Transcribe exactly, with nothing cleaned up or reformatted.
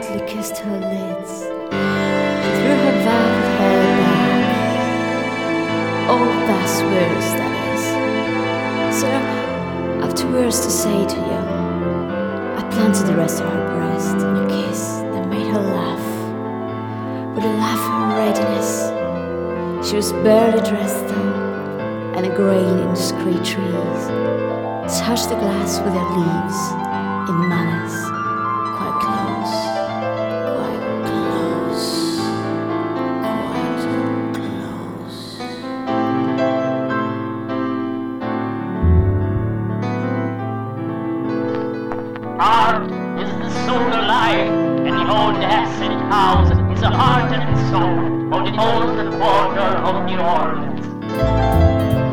gently kissed her lids. She threw her velvet hair back. Oh, that's words, that is. Sir, I've two words to say to you. I planted the rest of her breast in a kiss that made her laugh. With a laugh of readiness. She was barely dressed though, and a grain in discreet trees touched the glass with their leaves in manners quite close, quite close, quite close. Art is the soul alive, and the old acid house is the heart and soul of the old quarter of New Orleans.